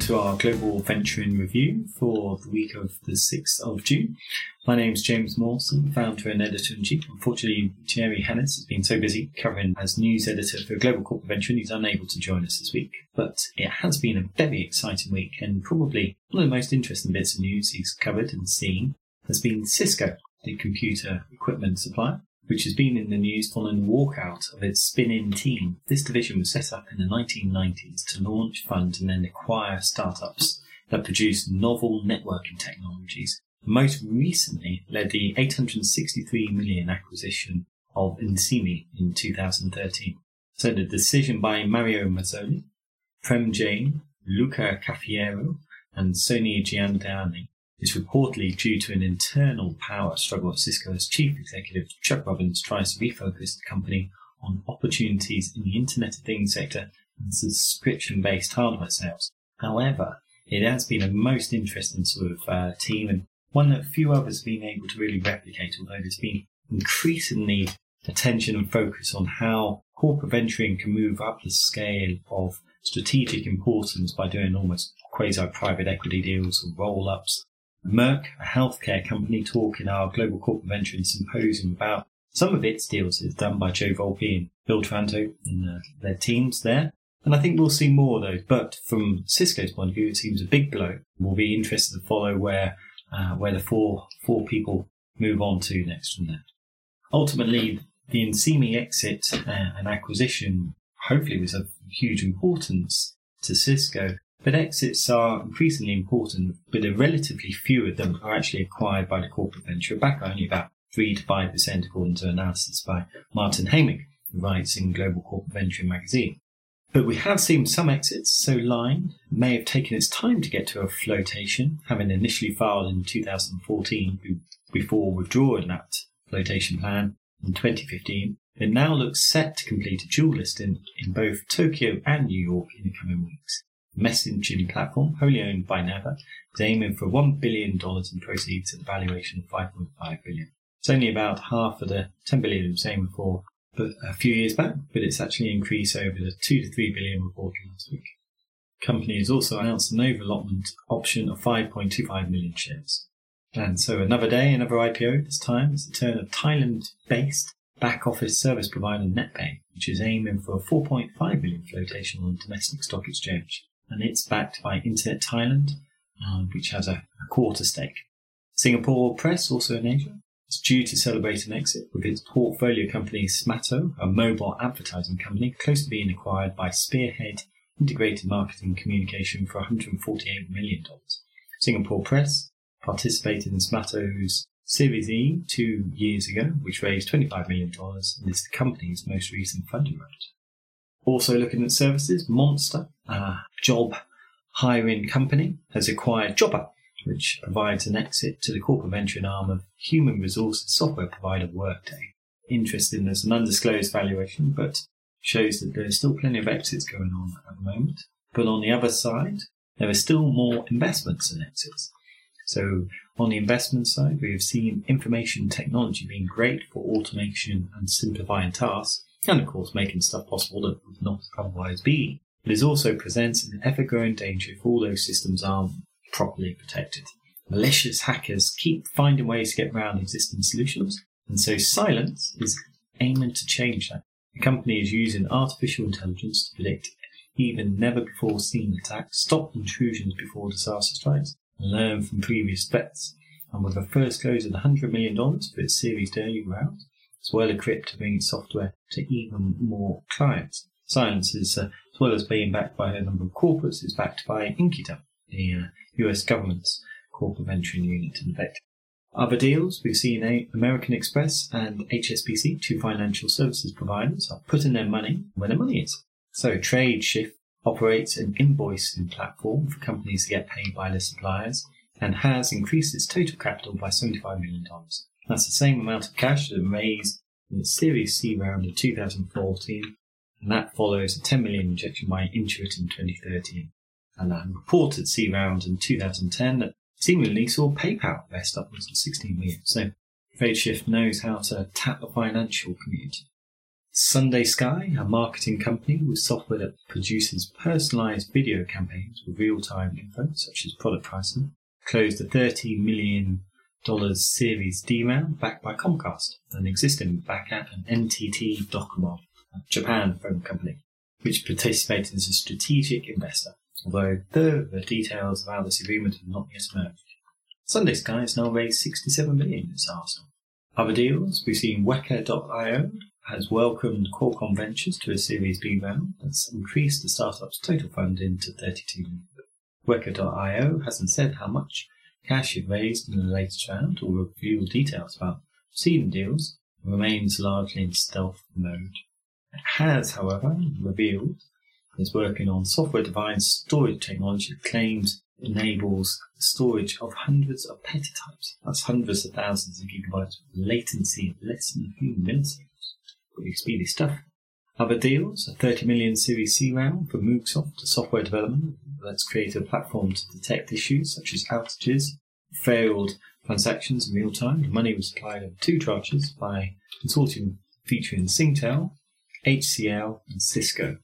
to our Global Venturing Review for the week of the 6th of June. My name is James Mawson, founder and editor-in-chief. Unfortunately, Thierry Hennes has been so busy covering as news editor for Global Corporate Venturing, he's unable to join us this week. But it has been a very exciting week, and probably one of the most interesting bits of news he's covered and seen has been Cisco, the computer equipment supplier, which has been in the news following the walkout of its spin-in team. This division was set up in the 1990s to launch, fund and then acquire startups that produce novel networking technologies. Most recently led the $863 million acquisition of Insemi in 2013. So the decision by Mario Mazzoli, Prem Jain, Luca Caffiero and Soni Jiandani is reportedly due to an internal power struggle at Cisco as chief executive Chuck Robbins tries to refocus the company on opportunities in the Internet of Things sector and subscription-based hardware sales. However, it has been a most interesting sort of team, and one that few others have been able to really replicate, although there's been increasingly attention and focus on how corporate venturing can move up the scale of strategic importance by doing almost quasi-private equity deals or roll-ups. Merck, a healthcare company, talk in our Global Corporate Venturing Symposium about some of its deals it's done by Joe Volpe and Bill Taranto and their teams there. And I think we'll see more of those. But from Cisco's point of view, it seems a big blow. We'll be interested to follow where the four people move on to next from there. Ultimately, the Insemi exit and acquisition hopefully was of huge importance to Cisco. But exits are increasingly important, but a relatively few of them are actually acquired by the corporate venture, back only about 3 to 5% according to analysis by Martin Hamick, who writes in Global Corporate Venturing magazine. But we have seen some exits, so Line may have taken its time to get to a flotation, having initially filed in 2014 before withdrawing that flotation plan in 2015. It now looks set to complete a dual listing in both Tokyo and New York in the coming weeks. Messaging platform, wholly owned by Nava, is aiming for $1 billion in proceeds at a valuation of $5.5 billion. It's only about half of the $10 billion it was aiming for a few years back, but it's actually increased over the $2 to $3 billion reported last week. The company has also announced an over-allotment option of 5.25 million shares. And so another day, another IPO. This time it's the turn of Thailand-based back-office service provider NetPay, which is aiming for a 4.5 billion flotation on the domestic stock exchange. And it's backed by Internet Thailand, which has a quarter stake. Singapore Press, also in Asia, is due to celebrate an exit with its portfolio company Smato, a mobile advertising company, close to being acquired by Spearhead Integrated Marketing Communication for $148 million. Singapore Press participated in Smato's Series E 2 years ago, which raised $25 million and is the company's most recent funding round. Also looking at services, Monster, a job hiring company, has acquired Jobber, which provides an exit to the corporate venturing arm of human resources software provider Workday. Interesting as an undisclosed valuation, but shows that there's still plenty of exits going on at the moment. But on the other side, there are still more investments and exits. So on the investment side, we have seen information technology being great for automation and simplifying tasks, and of course making stuff possible that would not otherwise be. It also presents an ever-growing danger if all those systems aren't properly protected. Malicious hackers keep finding ways to get around existing solutions, and so Cylance is aiming to change that. The company is using artificial intelligence to predict even never-before-seen attacks, stop intrusions before disaster strikes, and learn from previous threats. And with a first close of $100 million for its Series D round, it's well equipped to bring its software to even more clients. Cylance is, as well as being backed by a number of corporates, is backed by Incuta, the US government's corporate venturing unit in effect. Other deals, we've seen American Express and HSBC, two financial services providers, are putting their money where their money is. So TradeShift operates an invoicing platform for companies to get paid by their suppliers and has increased its total capital by $75 million. That's the same amount of cash that it raised in its Series C round in 2014, and that follows a $10 million injection by Intuit in 2013, and a reported C round in 2010 that seemingly saw PayPal invest upwards of $16 million. So TradeShift knows how to tap the financial community. Sunday Sky, a marketing company with software that produces personalised video campaigns with real-time info, such as product pricing, closed a $30 million Series D round backed by Comcast, an existing backer, and NTT Docomo, a Japan phone company, which participated as a strategic investor, although further details about this agreement have not yet emerged. Sunday Sky has now raised $67 million this Arsenal. Other deals, we've seen Weka.io has welcomed Qualcomm Ventures to a Series B round that's increased the startup's total funding to $32 million. Weka.io hasn't said how much cash it raised in the latest round or revealed details about preceding deals, and remains largely in stealth mode. It has, however, revealed it's working on software-defined storage technology that claims enables the storage of hundreds of petatypes. That's hundreds of thousands of gigabytes with latency of less than a few milliseconds. Pretty speedy stuff. Other deals, a $30 million Series C round for Moogsoft, a software development that's created a platform to detect issues such as outages, failed transactions in real time. The money was supplied in two tranches by a consortium featuring Singtel, HCL and Cisco.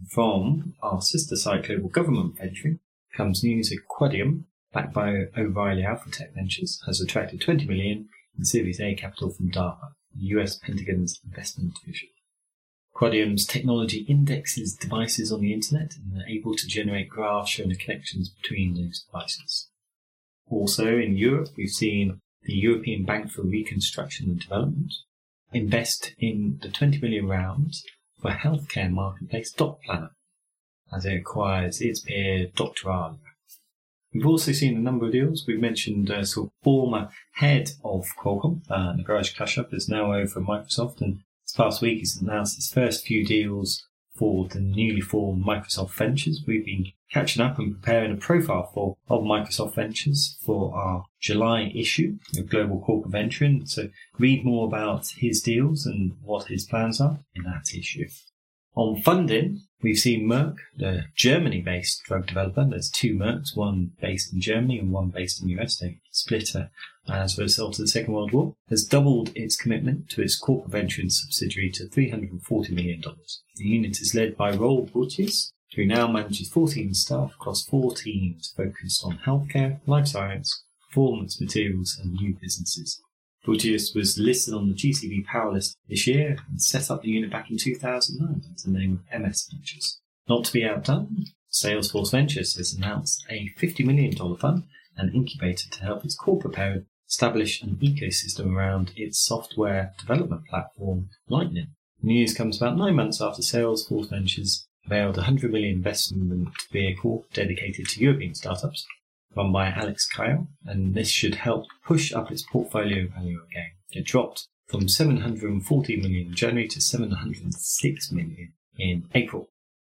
From our sister site Global Government Venturing comes news that Quadium, backed by O'Reilly Alpha Tech Ventures, has attracted $20 million in Series A capital from DARPA, the US Pentagon's investment division. Quadium's technology indexes devices on the internet and are able to generate graphs showing the connections between those devices. Also in Europe, we've seen the European Bank for Reconstruction and Development invest in the $20 million round for healthcare marketplace DocPlanner as it acquires its peer Doctoralia. We've also seen a number of deals. We've mentioned former head of Qualcomm, Niraj Kashyap, is now over at Microsoft, and this past week he's announced his first few deals for the newly formed Microsoft Ventures. We've been catching up and preparing a profile of Microsoft Ventures for our July issue of Global Corporate Venturing. So read more about his deals and what his plans are in that issue. On funding, we've seen Merck, the Germany-based drug developer. There's two Mercks, one based in Germany and one based in the US. They split as a result of the Second World War, has doubled its commitment to its corporate venturing subsidiary to $340 million. The unit is led by Roel Boetius, who now manages 14 staff across 4 teams focused on healthcare, life science, performance materials and new businesses. Boetius was listed on the GCB Power List this year and set up the unit back in 2009 under the name of MS Ventures. Not to be outdone, Salesforce Ventures has announced a $50 million fund and incubator to help its corporate parent establish an ecosystem around its software development platform, Lightning. The news comes about 9 months after Salesforce Ventures availed a $100 million investment vehicle dedicated to European startups, run by Alex Kyle, and this should help push up its portfolio value again. It dropped from $740 million in January to $706 million in April.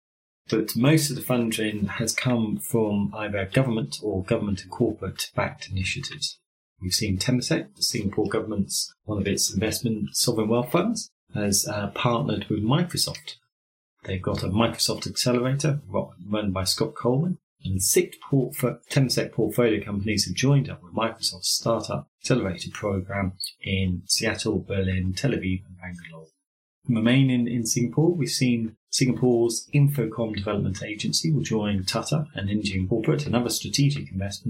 But most of the funding has come from either government or government and corporate-backed initiatives. We've seen Temasek, the Singapore government's one of its investment sovereign wealth funds, has partnered with Microsoft. They've got a Microsoft accelerator run by Scott Coleman, and 6 Temasek portfolio companies have joined up with Microsoft's startup accelerator program in Seattle, Berlin, Tel Aviv, and Bangalore. Remaining in Singapore, we've seen Singapore's Infocom Development Agency will join Tata, an Indian corporate, and other strategic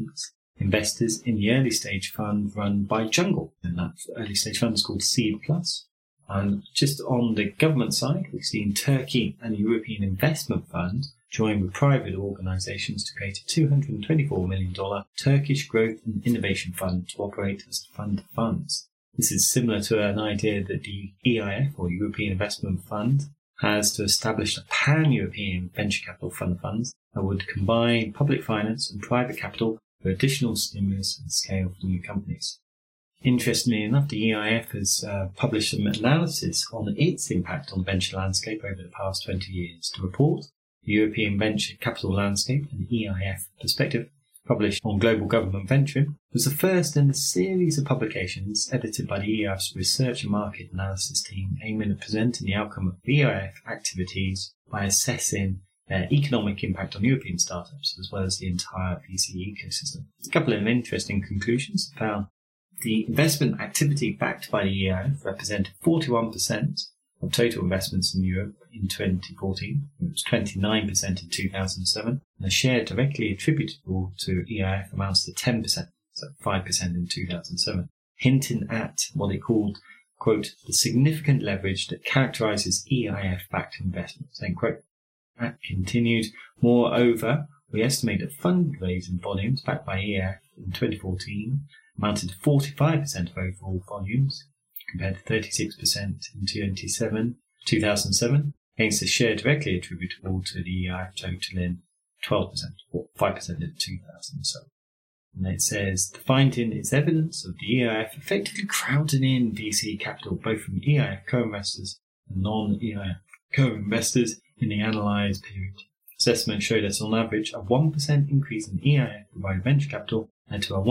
investors in the early stage fund run by Jungle, and that early stage fund is called Seed Plus. And just on the government side, we've seen Turkey and the European Investment Fund join with private organisations to create a $224 million Turkish Growth and Innovation Fund to operate as a fund of funds. This is similar to an idea that the EIF, or European Investment Fund, has to establish a pan-European venture capital fund of funds that would combine public finance and private capital for additional stimulus and scale for new companies. Interestingly enough, the EIF has published some analysis on its impact on the venture landscape over the past 20 years. The report, The European Venture Capital Landscape and EIF Perspective, published on Global Government Venturing, was the first in a series of publications edited by the EIF's Research and Market Analysis team, aiming at presenting the outcome of EIF activities by assessing their economic impact on European startups, as well as the entire VC ecosystem. A couple of interesting conclusions found. The investment activity backed by the EIF represented 41% of total investments in Europe in 2014. It was 29% in 2007. And the share directly attributable to EIF amounts to 10%, so 5% in 2007, hinting at what it called, quote, the significant leverage that characterises EIF-backed investments, end quote. That continued. Moreover, we estimate that fundraising volumes backed by EIF in 2014 amounted to 45% of overall volumes, compared to 36% in 2007, against the share directly attributable to the EIF totaling 12%, or 5% in 2007. And it says, the finding is evidence of the EIF effectively crowding in VC capital, both from EIF co-investors and non-EIF co-investors in the analysed period. Assessment showed that on average, a 1% increase in EIF provided venture capital led to a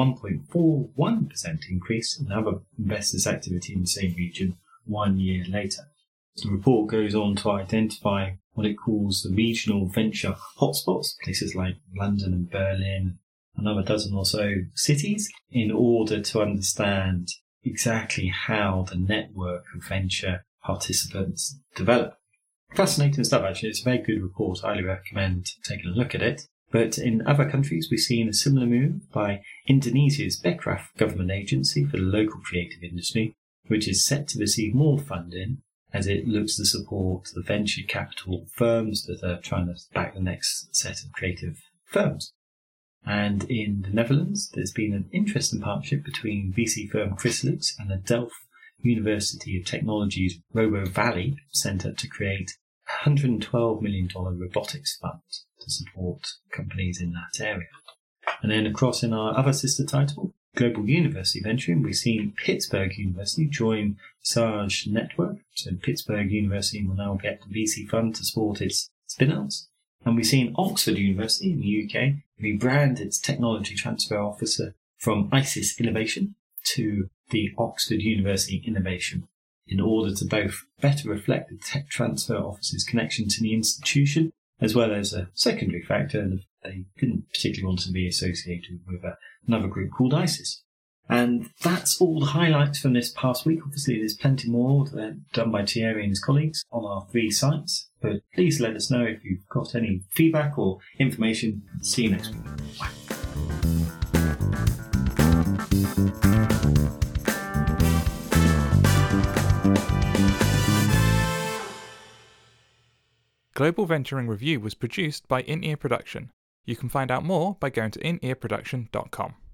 1.41% increase in other investors' activity in the same region 1 year later. The report goes on to identify what it calls the regional venture hotspots, places like London and Berlin, another dozen or so cities, in order to understand exactly how the network of venture participants develop. Fascinating stuff, actually. It's a very good report. I highly recommend taking a look at it. But in other countries, we've seen a similar move by Indonesia's Bekraf government agency for the local creative industry, which is set to receive more funding as it looks to support the venture capital firms that are trying to back the next set of creative firms. And in the Netherlands, there's been an interesting partnership between VC firm Chrysalix and the Delft University of Technology's RoboValley Centre to create a $112 million robotics fund to support companies in that area. And then across in our other sister title, Global University Venturing, we've seen Pittsburgh University join SARG Network. So Pittsburgh University will now get the VC fund to support its spin-outs. And we've seen Oxford University in the UK rebrand its technology transfer officer from ISIS Innovation to the Oxford University Innovation in order to both better reflect the tech transfer office's connection to the institution, as well as a secondary factor that they didn't particularly want to be associated with another group called ISIS. And that's all the highlights from this past week. Obviously, there's plenty more done by Thierry and his colleagues on our 3 sites. But please let us know if you've got any feedback or information. See you next week. Bye. Global Venturing Review was produced by In-Ear Production. You can find out more by going to inearproduction.com.